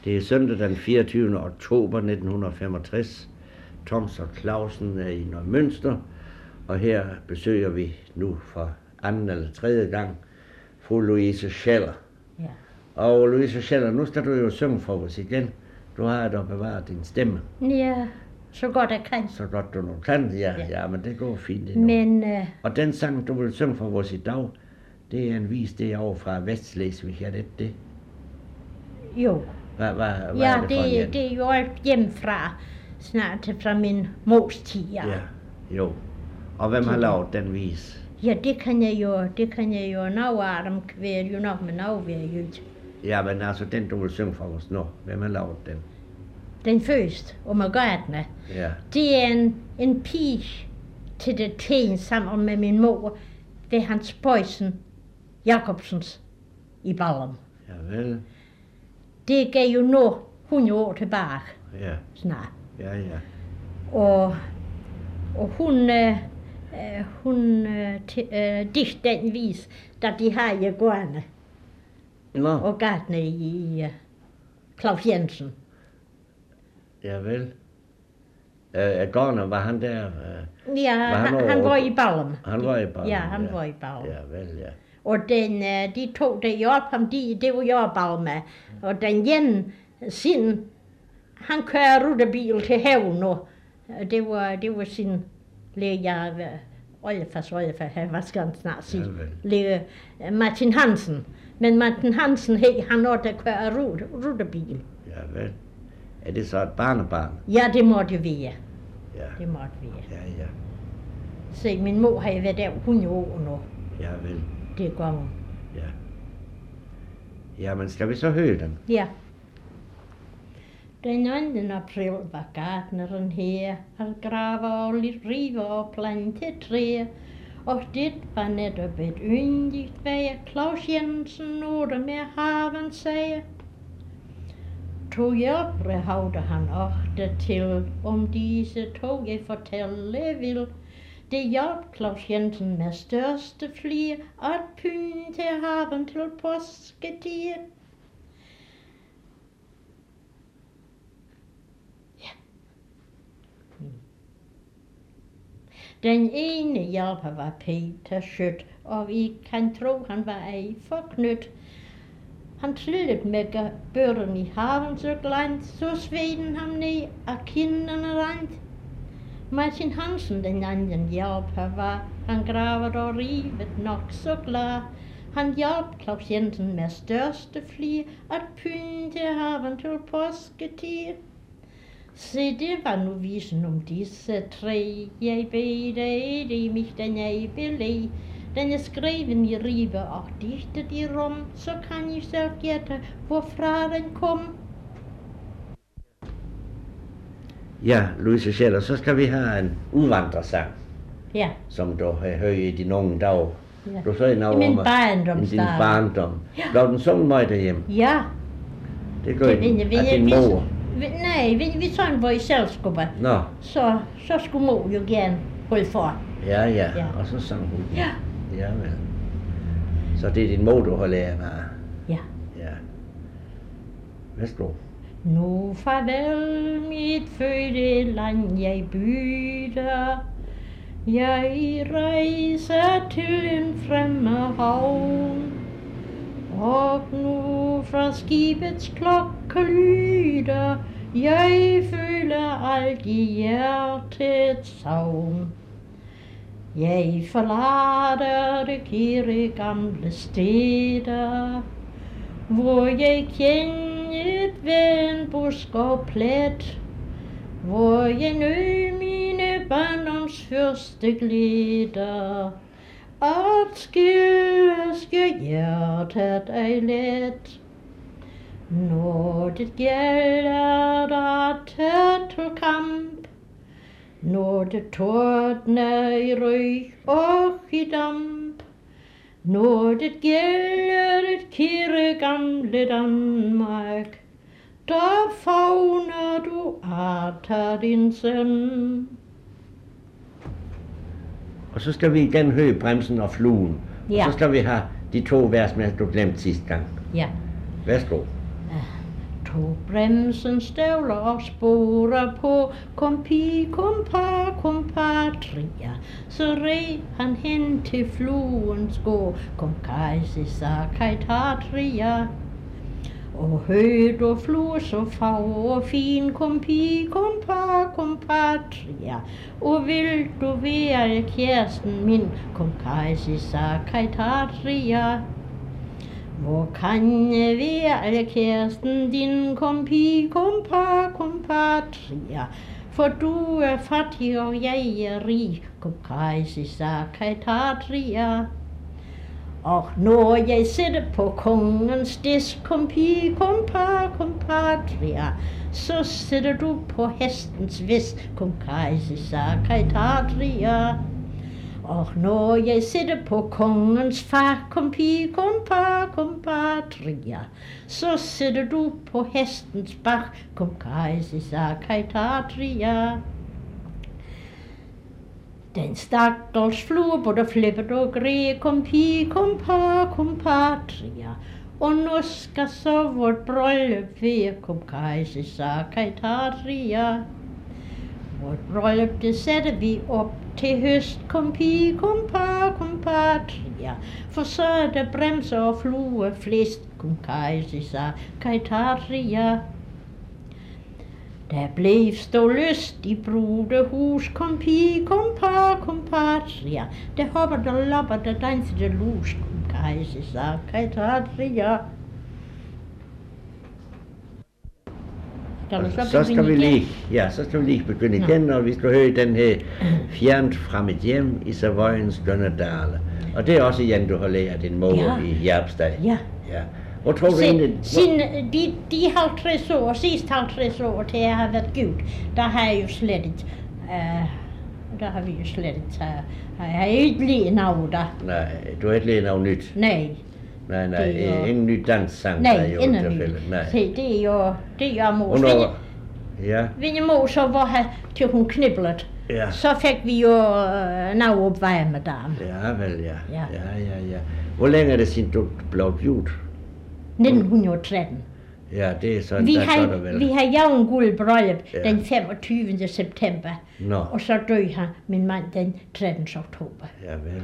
Det er søndag den 24. oktober 1965. Toms og Clausen er i Neumünster, og her besøger vi nu for anden eller tredje gang fru Louise Scheller. Ja. Og Louise Scheller, nu skal du jo synge for os igen. Du har da bevaret din stemme. Ja, så godt jeg kan. Så godt du nu kan, ja, men det går fint endnu. Men Og den sang, du vil synge for os i dag, det er en vis derovre fra Vestslesvig, er det det? jo, Hvad ja, er det for en? det er jo alt hjemmefra, snart fra min mors tid. Ja, jo. Og hvem har lavet den vis? Ja, det kan jeg jo nå af dem kvæl jo nok med navværet. Ja, men altså den, du vil synge for os nu, hvem har lavet den? Den første, om jeg gør med. Ja, Det er en pige til det tegn sammen med min mor ved Hans Bøjsen Jacobsens i Ballum. ja vel, Det gav jo nu 100 år tilbage ja, snart. ja, ja. Og hun digte den vis, da de har i gående Nå, og gatene i Claus Jensen. ja vel. Garner, var han der? Ja, han han over- var i Ballum. Han var i Ballum, Ja, han ja. var i Ballum. Ja, vel, ja. Og de to, der hjalp ham, det var jeg bare med. Og den ene, sin, han kører rutebil til haven nu. Det var sin læge, oldefars, hvad skal han snart sige? Ja, vel. Læge Martin Hansen. Men Martin Hansen, han også der kører rutebil. Ja, vel. Er det så et barnebarn? Ja, det måtte jo være. Ja, Det måtte være. ja, ja. Se, min mor har jo været der 100 år nu. Ja, vel, Det går hun. ja. Ja, men skal vi så høre den? Ja. Den 2. april var gartneren her. Han graver og lidt river og planter træer. Og det var netop et yndigt vejr. Claus Jensen nåede med haven sagde. To hjælpere havde han ofte til, om disse tog jeg fortælle vil. Det hjalp Claus Jensen med største flir at pynte haven til påsketid. Den ene hjælper var Peter Schødt, og vi kan tro, han var ej forknyt. Han trillede med børen i haven så glant, så sveden ham ned af kinderne rent. Martin Hansen, den anden hjælper var, han gravede og rivet nok så klar. Han hjalp Claus Jensen med største flir at pynte haven til påsketid. Se, det var nu visen om disse tre. Jeg bed dig i mig, den jeg belæg. Den er skreven i rive og digtet i rum, så kan I selv gætte, hvorfra den kom. Ja, Louise Scheller, så skal vi have en udvandrersang, Ja, som du har hørt i dine unge dage. ja. Du sagde noget I min om barndom i din stadig. barndom. Ja. Blev den sunget meget derhjemme? Ja, Det gør det den vil af din vi, mor. nej, vi sådan var i selskaber, Nå, så skulle mor jo gerne holde for. ja, Ja. og så sang hun. Ja. Ja, vel. Så det er din mor, du har lært af? Ja. Ja. Værsgo. Nu farvel mit fødte land, jeg byder. Jeg rejser til en fremmed havn. Og nu fra skibets klokke lyder, jeg føler alt i hjertets savn. Jeg forlader det kære gamle steder, hvor jeg kender ved en busk og plet, hvor jeg nød mine barndoms første glæder. At skilles gør hjertet ej let, når det gælder at tage til kamp, når det tordner i røg og i damp, når det gælder et kære gamle Danmark, der favner du atter din søn. Og så skal vi igen høre Bremsen og Fluen. Ja. Og så skal vi have de to vers med, du glemte sidste gang. Ja. Værsgo. tog bremsen, støvler og sporer på, kompatria. Så red han hen til fluens gård, kaitaria. Og hørte og flue så farve og fin, kompatria. Og vil du være kæresten min, kaitaria. Hvor kan jeg være kæresten din, kompatria? For du er fattig og jeg er rig, kaitaria. Og når jeg sidder på kongens disk, kompatria, så sidder du på hestens vist, kaitaria. Og når jeg sidder på kongens far, kompatria, så sidder du på hestens bak, kaitaria. Den stakkels flue både flippet og græd, kompatria. Og nu skal så vort bryllup være, kaitaria. Vort bryllup, det sætter vi op til høst, kompatria. For så er der bremser og flue flest, kaitaria. Der blev stå lyst i brudehus, kompatria. Der hopper, der lopper, der danser, der lus, kaitaria. Så skal vi lige begynde igen, og vi skal høre den her Fjernt fra mit hjem i Savoyens skønne dale. Og det er også igen, du har lært din mor i Hjerpsdag. Ja. Hvor tror du egentlig... Siden de 50 år, sidste 50 år, til jeg har været gift, der har jeg jo slet ikke, jeg har ikke lige noget der. Nej, du har ikke lige noget nyt? Nej. Nej, ingen ny danssang. Nej, ingen ny. Se, det er jo mors. Vinje mor så var til hun kniblet. Ja. Så fik vi jo noget opveje med dem. Ja, vel, ja. Hvor længe er det siden du blev gift? 1913. Ja, det er sådan, vi har jævn guld bryllup den 25. september. Nå. Og så døde han, min mand, den 13. oktober. Ja, vel.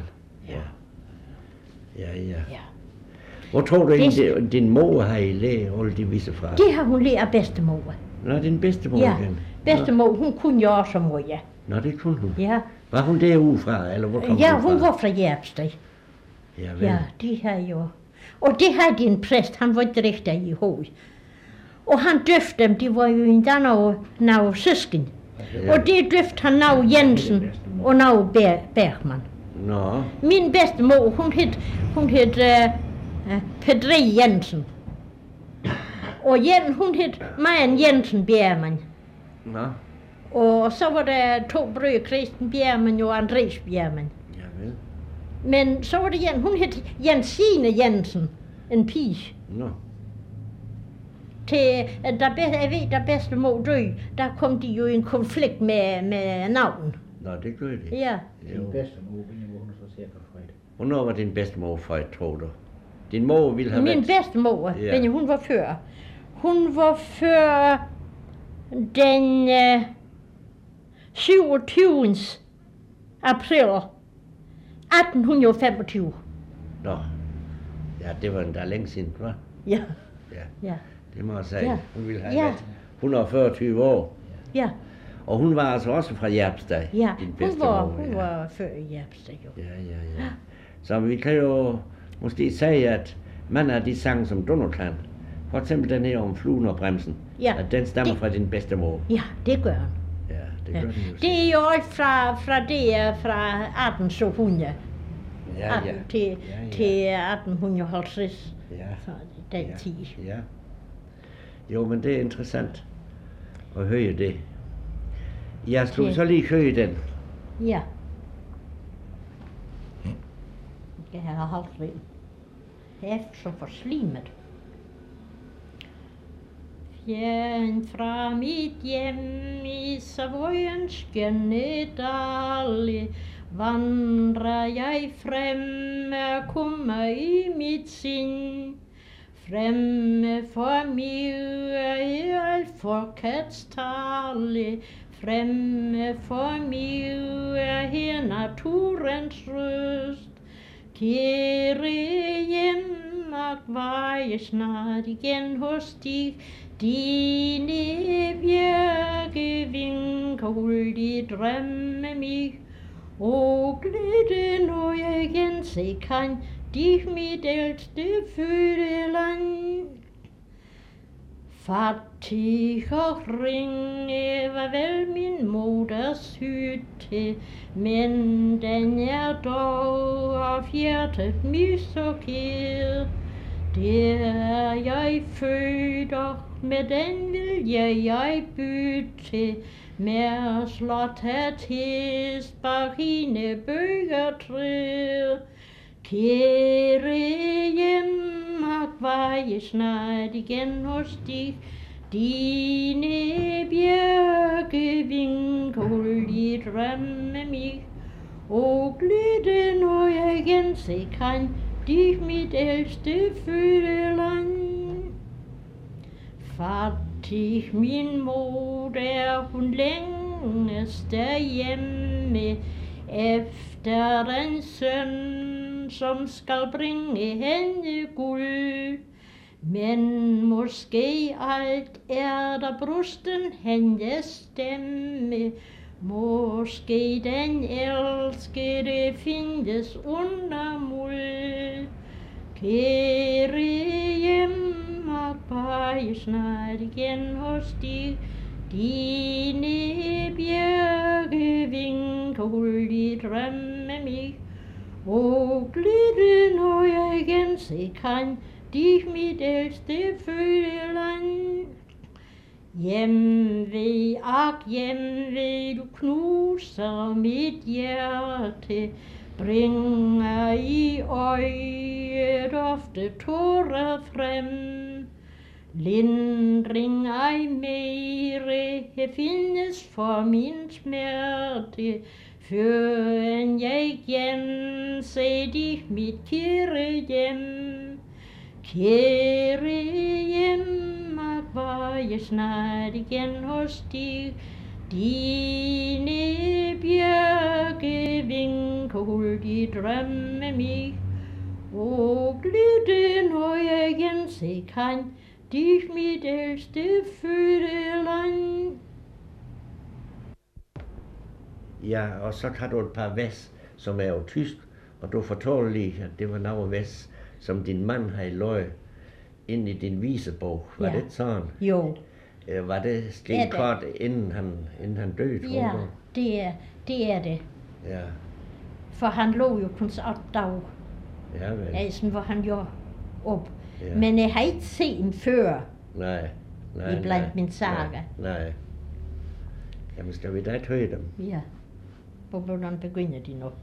Ja. Hvor tror du egentlig, din mor har I lært alle de visse fra? Det har hun lært af bedstemor. Nå, din bedstemor igen? Bedstemor, hun kunne jo også meget. Nå, det kunne hun? Ja. Var hun derude fra, eller hvor kom hun fra? Ja, hun var fra Hjerpsdag. Ja, vel. Ja, det har jo. Og det havde din præst, han var ikke rigtig i hoved. Og han døfte dem, de var jo endda nogle søsken. Ja. Og det døfte han noget Jensen og noget Bergman. Nå. Min bedstemor, hun hed Pedri Jensen. Og hun hed Marian Jensen Bjergman. Nå. Og så var der 2 brødre, Christen Bjergman og Andres Bjergman. Ja, vel. Men så var det hun hed Jensine Jensen, en pige. Nå. Jeg ved, da bedstemor døde, der kom de jo i en konflikt med navn. Nå, det gør de. Ja. Din bedstemor, hun er så cirka født. Hvornår var din bedstemor født, tror du? Din mor ville have Min bedstemor, ja. Hun var før. Hun var før den 27. april 1825. Nå. Ja, det var endda længe siden, hva'? Ja. Det må jeg sige. Ja. Hun ville have været 140 år. Ja. Og hun var altså også fra Hjerpsdag, ja. din bedstemor. Hun var før i Hjerpsdag, jo. Ja. Så vi kan jo måske sige, at mange af de sange, som du nu kan, for eksempel den her om fluen og bremsen, at den stammer fra din bedstemor. Ja, det gør han. Ja, det gør den jo. Det er jo alt fra 1800 til 1850. Ja. Den tid. Ja. Jo, men det er interessant at høre det. Jeg skulle så lige høre den. Ja. Jeg har holdt ved. Jeg er så forslimet. Fjernt fra mit hjem i Savoyens skønne dale, vandrer jeg frem og kommer i mit sind. Fremme for mig er alt folkets tale, fremme for mig er her naturens røst. Kære hjemmark, var jeg snart igen hos dig, dine bjerge vinker hurtigt drømme mig. Og glæde, når jeg igen se kan, dig mit ældste fødeland. Fattig og ringe var vel min moders hytte, men den er dog af hjertet mig så kær. Der jeg født, og med den vil jeg bytte, med slot at hest bag hende bøgetræ. Kære hjemmark, var jeg snart igen hos dig, dine bjerge vinker hurtigt drømme mig. Og glæde, når jeg igen se kan, dig mit ældste fødeland. Fattig min moder, hun længes derhjemme, efter en søn, som skal bringe hende guld. Men måske alt er der brusten hendes stemme, måske den elskede findes under muld. Kære hjemmark, var jeg snart igen hos dig, dine bjerge vinker hurtigt drømme mig. Og glæde, når jeg igen se kan, dig mit ældste fødeland. Hjemve, ak hjemve, du knuser mit hjerte, bringer i øjet ofte tårer frem. Lindring ej mere findes for min smerte, før end jeg igen se dig mit kære hjem. Kære hjemmark, var jeg snart igen hos dig, dine bjerge vinker hurtigt drømme mig. Og glæde, når jeg igen se kan, dig mit ældste fødeland. Ja, og så har du et par vers, som er jo tysk, og du fortalte lige, at det var nogle vers, som din mand havde løjet ind i din visebog. Var Ja. det sådan? Jo. Var det slet Ja, det- kort, inden han døde, tror Ja, du? det er det. Ja, For han lå jo kun så dag, ja vel. altså hvor han gjorde op. Ja. Men jeg har ikke set ham før Nej, i blandt min saga. Nej. Jamen, skal vi da ikke høre dem? Ja, hvordan begynder de nu?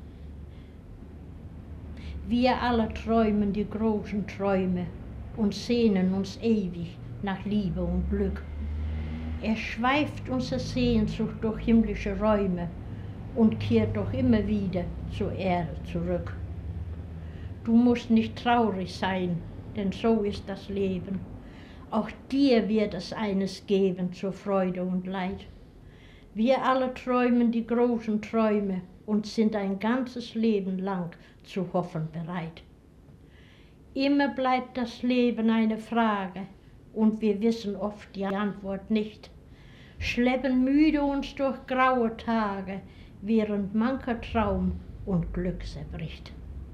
Vi er alle träumen die großen Träume und sehnen uns ewig nach Liebe und Glück. Schweift unsere Sehnsucht durch himmlische Räume und kehrt doch immer wieder zur Erde zurück. Du musst nicht traurig sein, denn so ist das Leben. Auch dir wird es eines geben zur Freude und Leid. Wir alle träumen die großen Träume und sind ein ganzes Leben lang zu hoffen bereit. Immer bleibt das Leben eine Frage und wir wissen oft die Antwort nicht. Schleppen müde uns durch graue Tage, während mancher Traum und Glück zerbricht.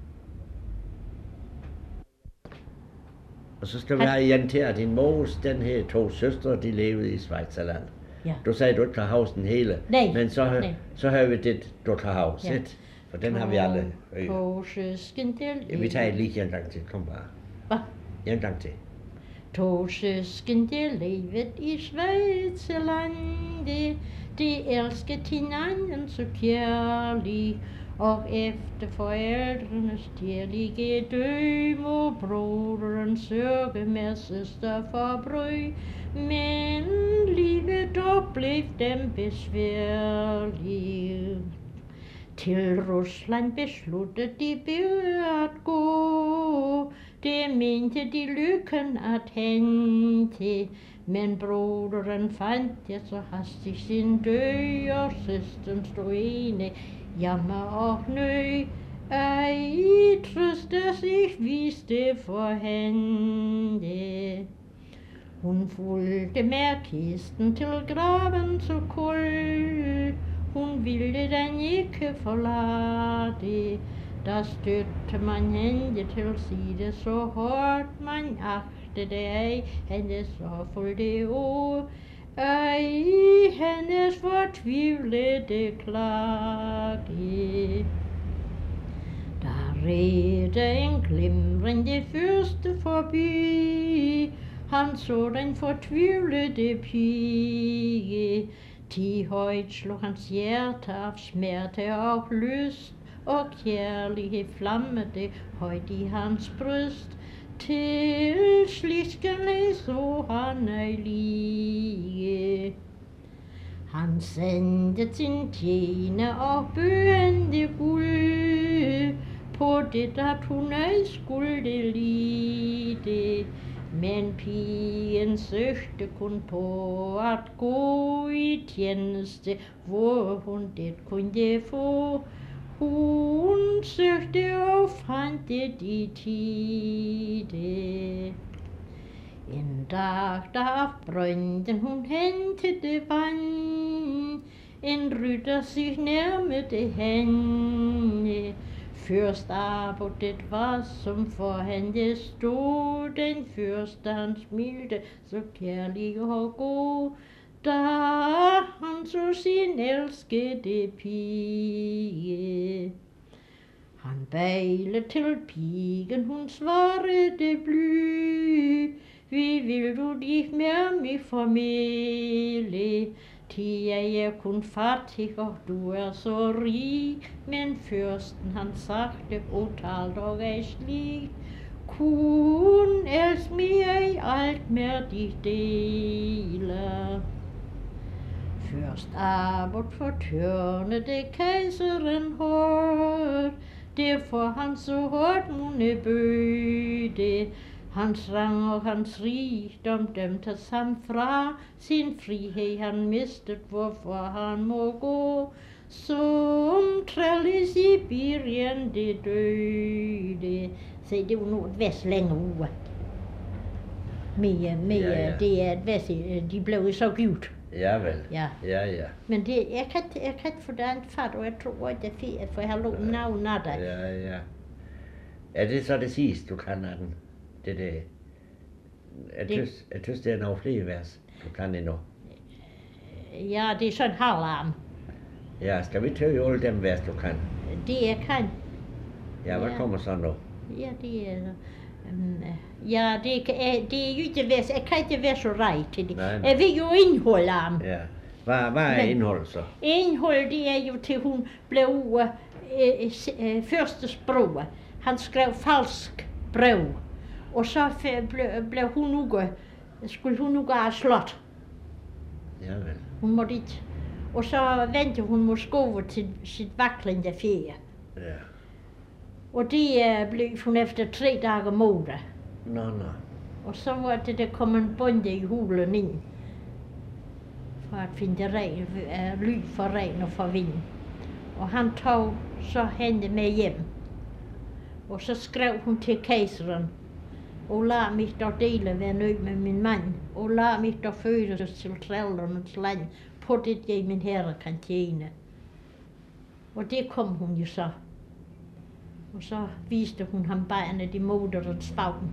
Og så skal vi have igen til, at din mors, den her to søstre, de levede i Schweizerland. Ja. Du sagde, du ikke kan huske den hele. Nej, Men nej. så har vi det, du kan huske. Ja. For den har vi alle. To søsken der Ja, vi tager lige en gang til. Kom bare. Hvad? En gang til. To søsken der levet i Schweizerlande, de elskede hinanden så kærligt, og efter forældrenes kærlige død må broderen sørge med søster for brød, men livet dog blev dem besværligt. Til Rusland besluttede de at gå, det mente de lykken at hente. Men broderen fandt jeg så hastigt sin død, og søsteren stod ene, jammer og nø. Ej, trøste sig viste for hende. Hun fulgte med kisten til graven så kold, hun ville den ikke forlade. Der støtte man hende til side så hårdt, man agtede ej hendes sorgfulde ord. Ej, hendes fortvivlede klage. Der redde en glimrende fyrste forbi, han så den fortvivlede pige. Ti højt slog hans hjerte af smerte og lyst, og kærlighed flammede højt i hans bryst. Til sliskende så han ej lige. Han sendte sin tjener og bøgende guld, på det at hun ej skulle lide. Men pigen søgte kun på at gå i tjeneste, hvor hun det kunne få. Hun søgte og fandt det i tide. En dag der brønden hun hentede vand, en rytter sig nærmede hende. Først arbejdet var som for hende stod, den første han smilte så kærlig og god. Da han så sin elskede pige. Han bejlede til pigen, hun svarede bly. Vi vil du dig med mig formidle. Ti er jeg kun fattig, og du er så rig. Men fyrsten han sagde, og talte og ej slik. Kun elsk mig ej alt med dit deler. Først arbejde for tørnede kejseren hårdt, derfor han så hårdt munde bøde. Hans rang og hans rigdom dømtes ham fra, sin frihed han mistet, hvorfor han må gå. Som træl i Sibirien det døde. Se, det var nu et vers længere uge. Mere, det er et vers, de blev så givet. Ja vel. Ja. Ja. Men det, jeg kan ikke få det andet fat, og jeg tror ikke, det er fedt, for jeg har lånt navn af dig. Ja. Er det så det sidste, du kan af den? Det. Jeg synes, det er nogle flere vers, du kan endnu. Ja, det er sådan en halvarm. Ja, skal vi tage alle dem vers, du kan? Det jeg kan. Ja, hvad kommer så nu? Ja, det er... ja, det er jo ikke vers. Jeg kan ikke være så rej til det. Nej. Jeg ved jo indhold af dem. Ja. Hvad er indholdet så? Indhold, det er jo til hun blev første sprog. Han skrev falsk brev. Og så blev hun skulle hun nu gå slot. Ja vel. Hun måtte ikke. Og så vendte hun måske over til sit vaklende ferie. Ja. Og det blev hun efter 3 dage mode. Nå. Og så var det, der kom en bonde i hulen ind. For at finde ly for regn og for vind. Og han tog så hende med hjem. Og så skrev hun til kejseren. Og lad mig dog dele være nød med min mand. Og lad mig dog fødes til trællernes land. På det jeg min herre kan tjene. Og det kom hun jo så. Og så viste hun ham barnet i moderens favn.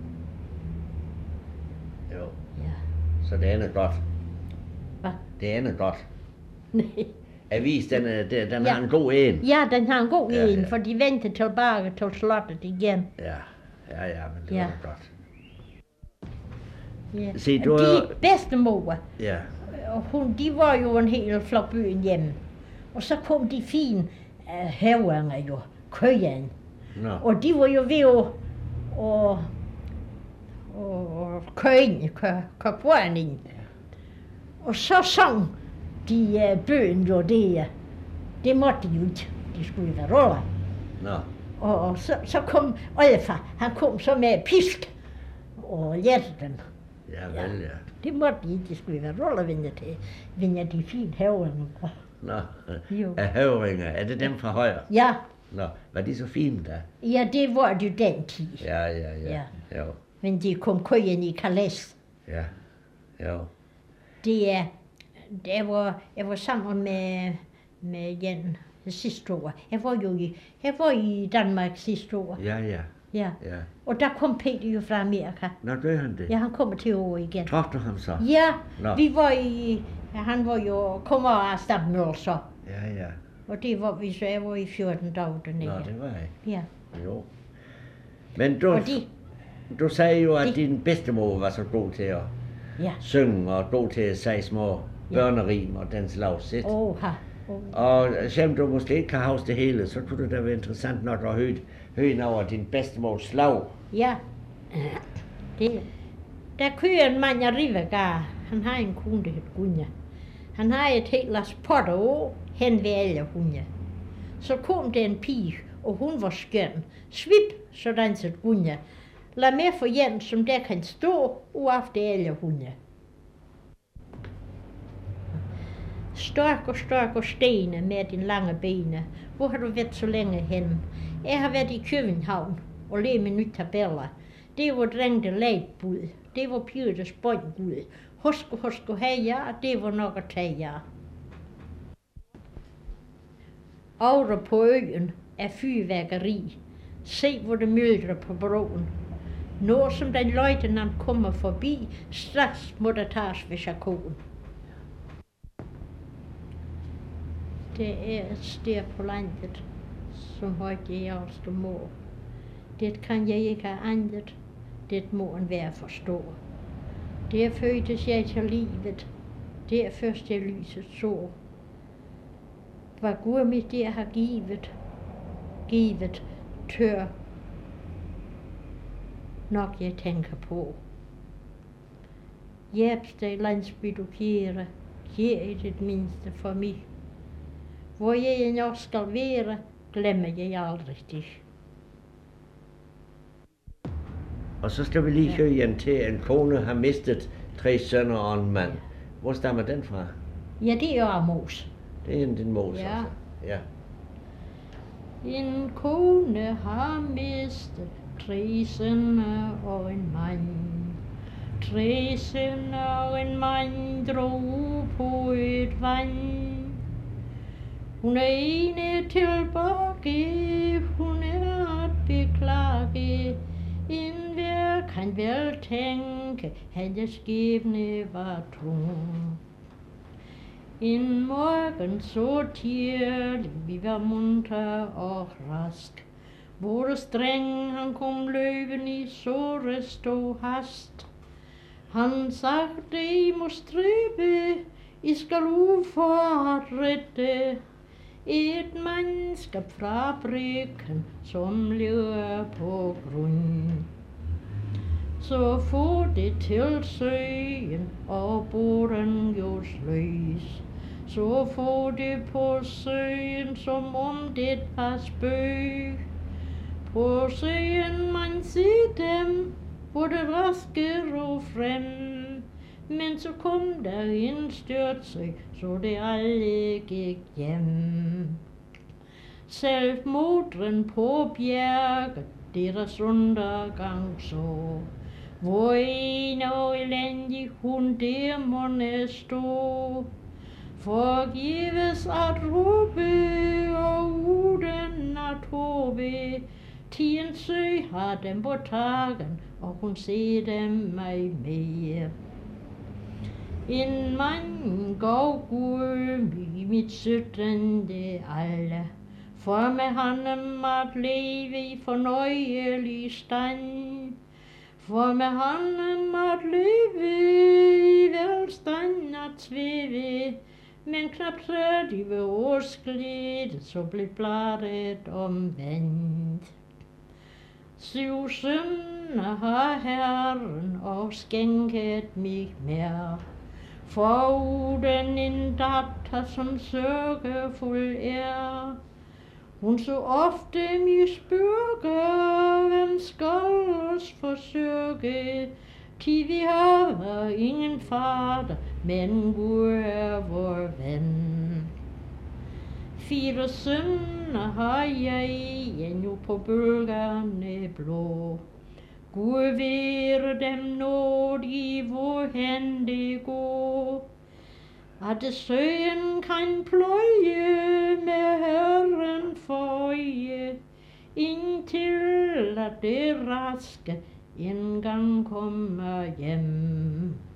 Jo. Ja. Så det ender godt. Hvad? Det ender godt. Nej. Avis, den har en god en. Ja, den har en god Ja, en, ja. for de vendte tilbage til slottet igen. Ja, men det Ja. var godt. Ja. Se, du De er... bedstemor, Ja. og de var jo en hel flok byen hjemme. Og så kom de fine hæverne jo, køjen. Nå. Og de var jo ved at køre kvaren ind. Og så sang de bøgen jo det måtte de jo ikke. De skulle jo være råd. Nå. Og så kom oldefar, han kom så med pisk og lærte den. Ja, vel, ja. Det måtte de skulle være rollevinder til, vinder de fine haverne. Nå, Jo. er høvringer, er det dem fra højre? Ja, Nå, var de så fine da? ja, det var det jo den tid. Ja. Ja. Jo, Men de kom køjen i Calais. ja, jo. Jeg var sammen med Jan sidste år. Jeg var i Danmark sidste år. Ja. Ja. Og der kom Peter jo fra Amerika. Nå, gør han det? Ja, han kommer til år igen. Traf du ham så? Ja, Nå. han var jo kommer af Stabmøl så. Ja. Og det var vi så, jeg var i 14 dage dernede. Nå, det var jeg. Ja. Jo. Men Og du sagde jo, at din bedstemor var så god til at ja. synge og god til at sige små børnerim og den slags sæt. Oha. Og selvom du måske ikke kan huske det hele, så kunne det da være interessant nok at høre noget af din bedstemors slag. Ja. Der kører en mand af Rivergar. Han har en kone, der hedder Gunja. Han har et helt las potter af hen ved alle hunde. Så kom der en pige, og hun var skøn. Svip, så dansede Gunja. Lad med for en, som der kan stå uafter alle hunde. Størk og stene med dine lange bene. Hvor har du været så længe hen? Jeg har været i København og levet med nye tabeller. Det var drengte lejdbud. Det var pigertes båndbud. Husk heja, det var nok at tage jer. Over på øen er fyrværkeri. Se, hvor det myldrer på broen. Når som den løjtnant kommer forbi, straks må der tages ved chakoen. Det er et sted på landet, som højt jeg også må. Det kan jeg ikke have andet, det må en hver forstå. Der fødtes jeg til livet, der først jeg lyset så. Hvad Gud mit der har givet tør, nok jeg tænker på. Jæbstad landsby du kære, i det mindste for mig. Hvor jeg end også skal være, glemmer jeg aldrig det. Og så skal vi lige høre igen til, en kone har mistet 3 sønner og en mand. Hvor stammer den fra? Ja, det er Amos. Det er din mor, Ja. altså. Ja. En kone har mistet 3 sønner og en mand. 3 sønner og en mand drog på et vand. Hun er ene tilbage, hun er at beklage. Enhver kan vel tænke, hans skæbne var tung. En morgen så tidlig, vi var munter og rask. Vores dreng, han kom løben i såre stå hast. Han sagde, I må stræbe, I skal ud for at rette et mandskab fra bryggen, som lever på grund. Så få det til søen, og båden gjorde løs. Så få det på søen, som om det var spøg. På søen man ser dem, hvor det rasker og frem. Men så kom der en styrtsøg, så det alle gik hjem. Selv modren på bjerget, deres undergang så. Hvor en og elendig hun der måtte stå. Forgives at råbe og uden at håbe. Tien sø har dem på tagen, og hun ser dem mig med. En mand går Gud i mit 17. alder, for med ham at leve i fornøjelig stand. For med ham at leve i velstand at svæve, men knap 30 års glæde, så blev bladet omvendt. 7 sønner har Herren og skænket mig mere, foruden en datter, som sørgefuld er. Hun så ofte mig spørge, hvem skal os forsørge? Til vi har ingen fader, men Gud er vor ven. 4 sønner har jeg, endnu på bølgerne blå. Gud være dem nådig, hvorhen det går. At søen kan pløje med Herren føje, indtil at det raske en gang kommer hjem.